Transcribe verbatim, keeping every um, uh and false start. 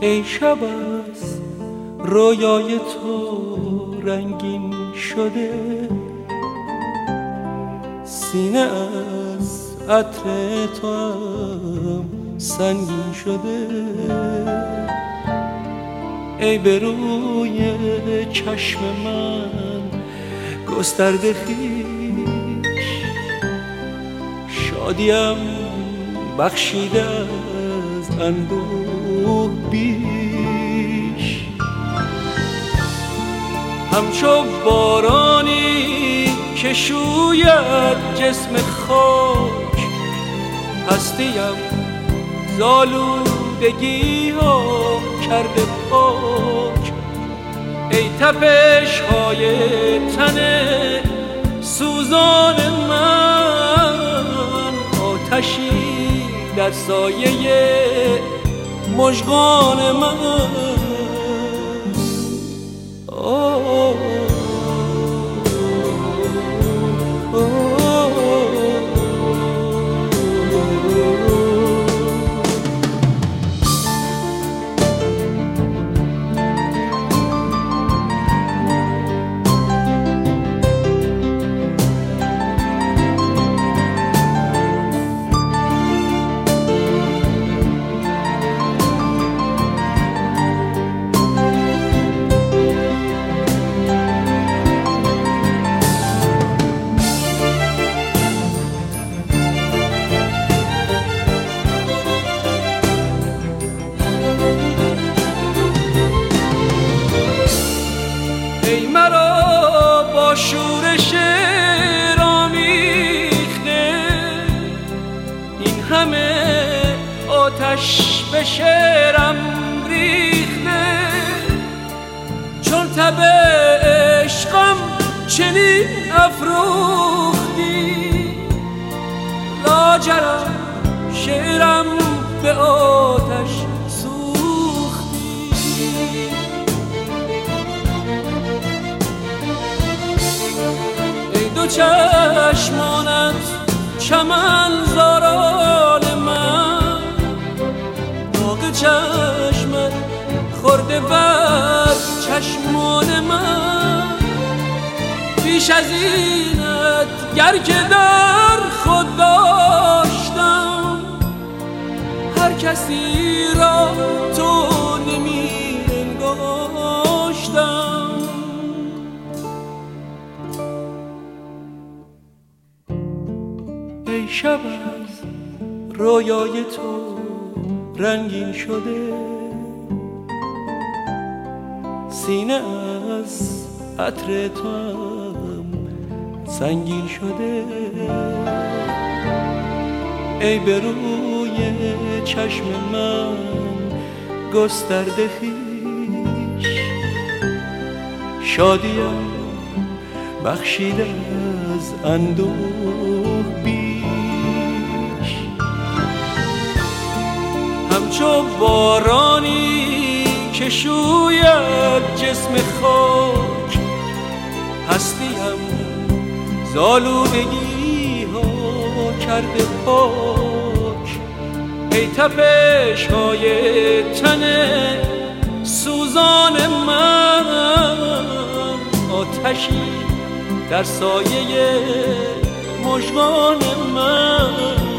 ای شب از رویای تو رنگین شده، سینه از عطر تو هم سنگین شده. ای به روی چشم من گسترده خویش، شادیم بخشیده از اندوه بیش. همچو بارانی که شوید جسم خاک، هستیم زالودگی ها کرده پاک. ای تپش های تن سوزان من، آتشی در سایه مژگان من. آه ای مرا با شورش رامیخته، این همه آتش به شعرم ریخته. چون تب عشقم چنین افروختی، لاجرم شعرم به آتش دو چشمانت چمن زاران من، داغ چشمت خورده بر چشمان من. بیش از اینت گر که در خود داشتم، هر کسی را تو نمی انگاشتم. ای شب از رویای تو رنگین شده، سینه از عطر تو هم سنگین شده. ای به روی چشم من گسترده خویش، شادیم بخشیده از اندوه بیش. همچو بارانی که شوید جسم خاک، هستیم زالودگی ها کرده پاک. ای تپش های تن سوزان من، آتشی در سایه مژگان من.